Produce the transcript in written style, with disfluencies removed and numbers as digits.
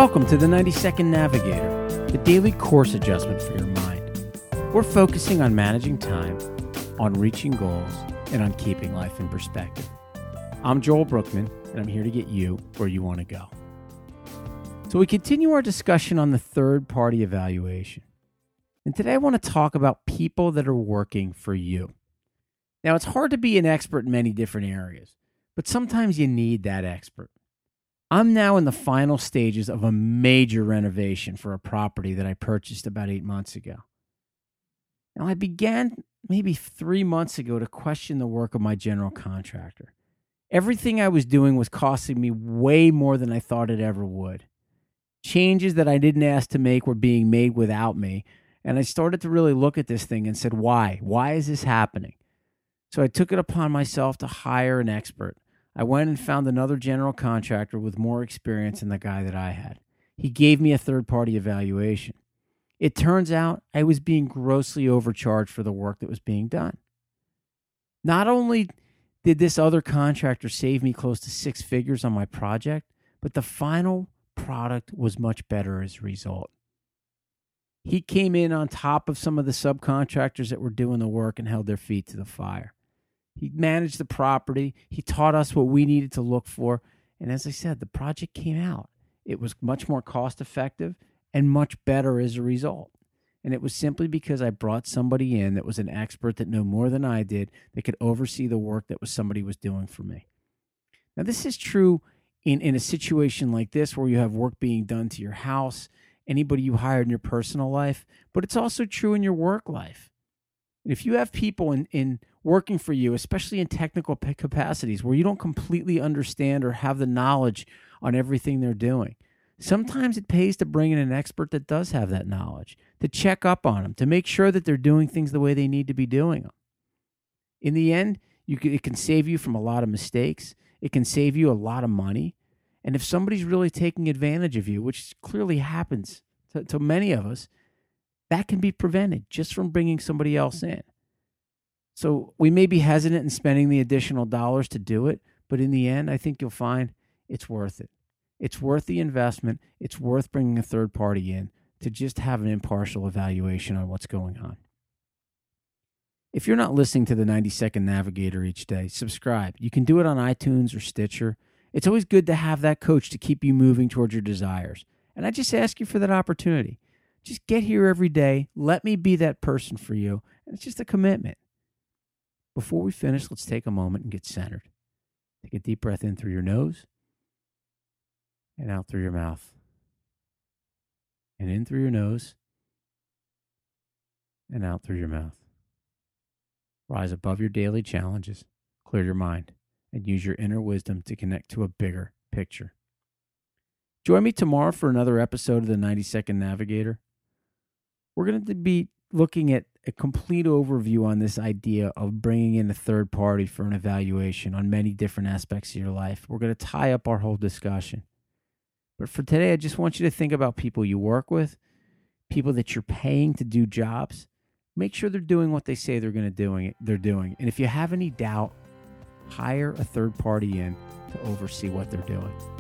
Welcome to the 90-Second Navigator, the daily course adjustment for your mind. We're focusing on managing time, on reaching goals, and on keeping life in perspective. I'm Joel Brookman, and I'm here to get you where you want to go. So we continue our discussion on the third-party evaluation. And today I want to talk about people that are working for you. Now, it's hard to be an expert in many different areas, but sometimes you need that expert. I'm now in the final stages of a major renovation for a property that I purchased about 8 months ago. Now, I began maybe 3 months ago to question the work of my general contractor. Everything I was doing was costing me way more than I thought it ever would. Changes that I didn't ask to make were being made without me, and I started to really look at this thing and said, why? Why is this happening? So I took it upon myself to hire an expert. I went and found another general contractor with more experience than the guy that I had. He gave me a third-party evaluation. It turns out I was being grossly overcharged for the work that was being done. Not only did this other contractor save me close to 6 figures on my project, but the final product was much better as a result. He came in on top of some of the subcontractors that were doing the work and held their feet to the fire. He managed the property. He taught us what we needed to look for. And as I said, the project came out. It was much more cost effective and much better as a result. And it was simply because I brought somebody in that was an expert that knew more than I did, that could oversee the work that somebody was doing for me. Now, this is true in a situation like this where you have work being done to your house, anybody you hired in your personal life, but it's also true in your work life. If you have people in working for you, especially in technical capacities where you don't completely understand or have the knowledge on everything they're doing, sometimes it pays to bring in an expert that does have that knowledge, to check up on them, to make sure that they're doing things the way they need to be doing them. In the end, it can save you from a lot of mistakes. It can save you a lot of money. And if somebody's really taking advantage of you, which clearly happens to many of us, that can be prevented just from bringing somebody else in. So we may be hesitant in spending the additional dollars to do it, but in the end, I think you'll find it's worth it. It's worth the investment. It's worth bringing a third party in to just have an impartial evaluation on what's going on. If you're not listening to the 90-Second Navigator each day, subscribe. You can do it on iTunes or Stitcher. It's always good to have that coach to keep you moving towards your desires. And I just ask you for that opportunity. Just get here every day. Let me be that person for you. And it's just a commitment. Before we finish, let's take a moment and get centered. Take a deep breath in through your nose and out through your mouth. And in through your nose and out through your mouth. Rise above your daily challenges, clear your mind, and use your inner wisdom to connect to a bigger picture. Join me tomorrow for another episode of the 90-Second Navigator. We're going to be looking at a complete overview on this idea of bringing in a third party for an evaluation on many different aspects of your life. We're going to tie up our whole discussion. But for today, I just want you to think about people you work with, people that you're paying to do jobs. Make sure they're doing what they say they're doing. And if you have any doubt, hire a third party in to oversee what they're doing.